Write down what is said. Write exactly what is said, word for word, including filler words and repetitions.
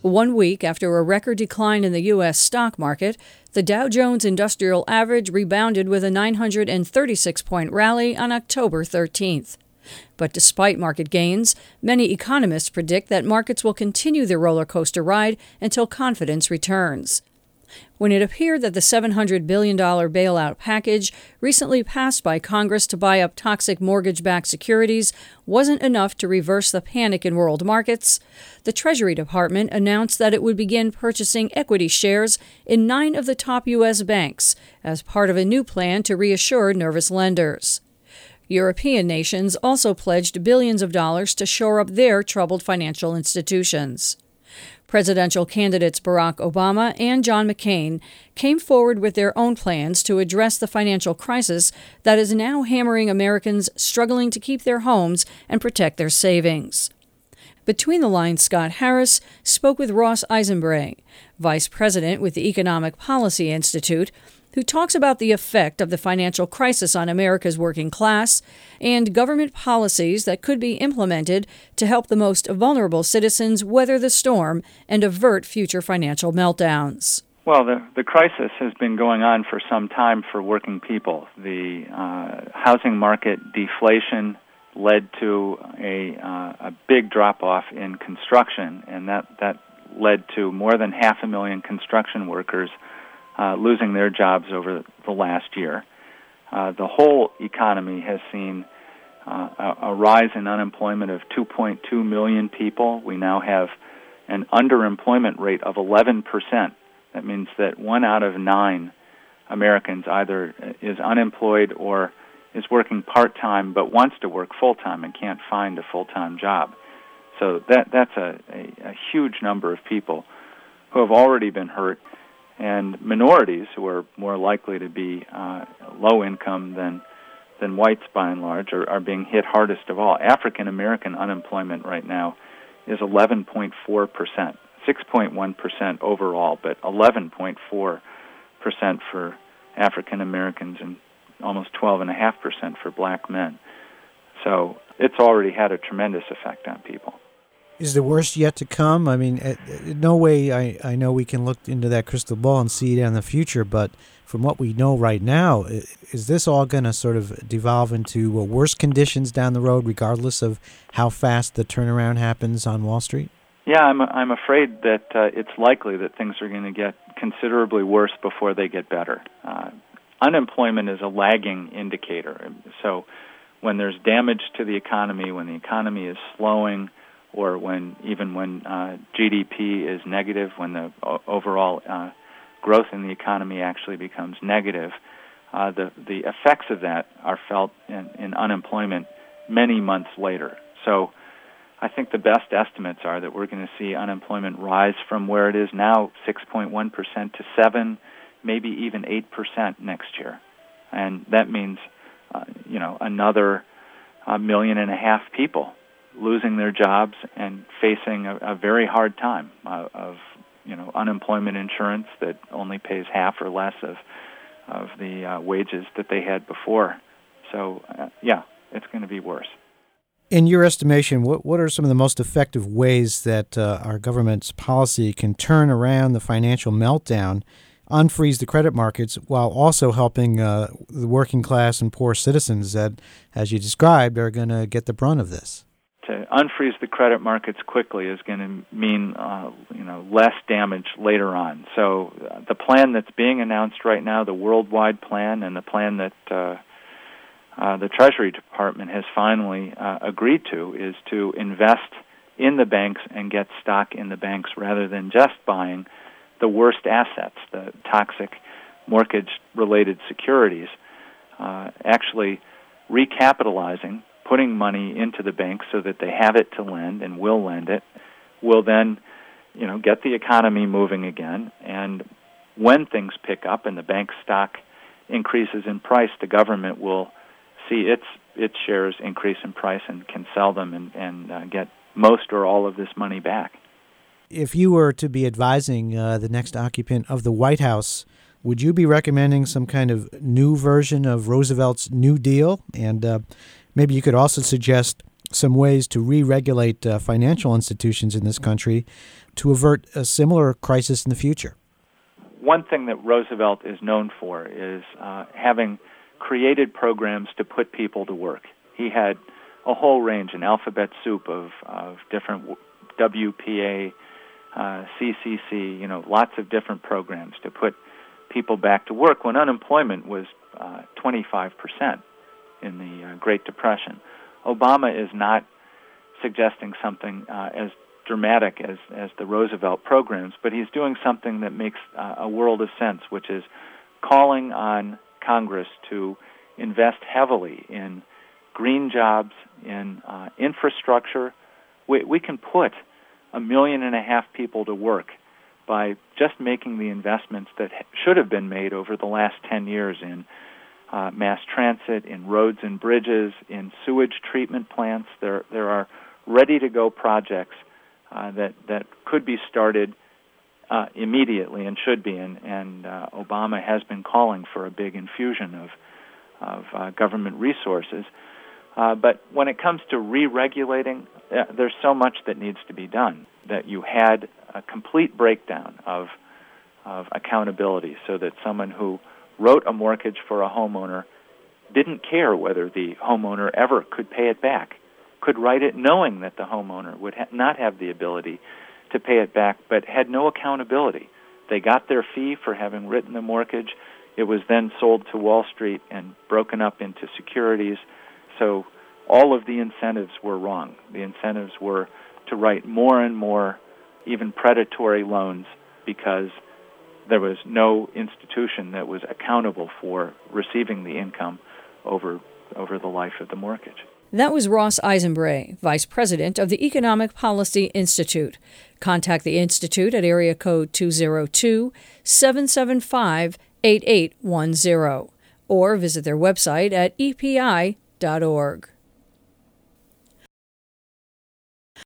One week after a record decline in the U S stock market, the Dow Jones Industrial Average rebounded with a nine hundred thirty-six point rally on October thirteenth. But despite market gains, many economists predict that markets will continue their roller coaster ride until confidence returns. When it appeared that the seven hundred billion dollars bailout package recently passed by Congress to buy up toxic mortgage-backed securities wasn't enough to reverse the panic in world markets, the Treasury Department announced that it would begin purchasing equity shares in nine of the top U S banks as part of a new plan to reassure nervous lenders. European nations also pledged billions of dollars to shore up their troubled financial institutions. Presidential candidates Barack Obama and John McCain came forward with their own plans to address the financial crisis that is now hammering Americans struggling to keep their homes and protect their savings. Between the lines, Scott Harris spoke with Ross Eisenbrey, vice president with the Economic Policy Institute, who talks about the effect of the financial crisis on America's working class and government policies that could be implemented to help the most vulnerable citizens weather the storm and avert future financial meltdowns. Well, the, the crisis has been going on for some time for working people. The uh, housing market deflation led to a, uh, a big drop-off in construction, and that, that led to more than half a million construction workers Uh, losing their jobs over the last year. Uh, the whole economy has seen uh, a, a rise in unemployment of two point two million people. We now have an underemployment rate of eleven percent. That means that one out of nine Americans either is unemployed or is working part-time but wants to work full-time and can't find a full-time job. So that that's a, a, a huge number of people who have already been hurt. And minorities, who are more likely to be uh, low income than than whites by and large, are, are being hit hardest of all. African American unemployment right now is eleven point four percent, six point one percent overall, but eleven point four percent for African Americans and almost twelve point five percent for black men. So it's already had a tremendous effect on people. Is the worst yet to come? I mean, in no way I, I know we can look into that crystal ball and see it in the future, but from what we know right now, is this all going to sort of devolve into worse conditions down the road, regardless of how fast the turnaround happens on Wall Street? Yeah, I'm I'm afraid that uh, it's likely that things are going to get considerably worse before they get better. Uh, unemployment is a lagging indicator. So when there's damage to the economy, when the economy is slowing, or when even when uh, G D P is negative, when the o- overall uh, growth in the economy actually becomes negative, uh, the the effects of that are felt in, in unemployment many months later. So I think the best estimates are that we're going to see unemployment rise from where it is now, six point one percent, to seven, maybe even eight percent next year. And that means, uh, you know, another uh, million and a half people losing their jobs and facing a, a very hard time uh, of, you know, unemployment insurance that only pays half or less of of the uh, wages that they had before. So, uh, yeah, it's going to be worse. In your estimation, what what are some of the most effective ways that uh, our government's policy can turn around the financial meltdown, unfreeze the credit markets, while also helping uh, the working class and poor citizens that, as you described, are going to get the brunt of this? To unfreeze the credit markets quickly is going to mean, uh, you know, less damage later on. So uh, the plan that's being announced right now, the worldwide plan, and the plan that uh, uh, the Treasury Department has finally uh, agreed to, is to invest in the banks and get stock in the banks rather than just buying the worst assets, the toxic mortgage-related securities. Uh, actually recapitalizing, putting money into the banks so that they have it to lend and will lend it, will then, you know, get the economy moving again. And when things pick up and the bank stock increases in price, the government will see its its shares increase in price and can sell them and, and uh, get most or all of this money back. If you were to be advising uh, the next occupant of the White House, would you be recommending some kind of new version of Roosevelt's New Deal? And uh, maybe you could also suggest some ways to re-regulate uh, financial institutions in this country to avert a similar crisis in the future. One thing that Roosevelt is known for is uh, having created programs to put people to work. He had a whole range, an alphabet soup of, of different W P A, uh, C C C, you know, lots of different programs to put people back to work when unemployment was uh, twenty-five percent in the uh, Great Depression. Obama is not suggesting something uh, as dramatic as, as the Roosevelt programs, but he's doing something that makes uh, a world of sense, which is calling on Congress to invest heavily in green jobs, in uh, infrastructure. We, we can put a million and a half people to work by just making the investments that should have been made over the last ten years in uh, mass transit, in roads and bridges, in sewage treatment plants. There, there are ready-to-go projects uh, that, that could be started uh, immediately and should be, and, and uh, Obama has been calling for a big infusion of, of uh, government resources. Uh, but when it comes to re-regulating, uh, there's so much that needs to be done, that you had a complete breakdown of of accountability so that someone who wrote a mortgage for a homeowner didn't care whether the homeowner ever could pay it back, could write it knowing that the homeowner would ha- not have the ability to pay it back, but had no accountability. They got their fee for having written the mortgage. It was then sold to Wall Street and broken up into securities. So all of the incentives were wrong. The incentives were to write more and more, even predatory loans, because there was no institution that was accountable for receiving the income over over the life of the mortgage. That was Ross Eisenbray, Vice President of the Economic Policy Institute. Contact the Institute at area code two oh two, seven seven five, eight eight one zero or visit their website at e p i dot org.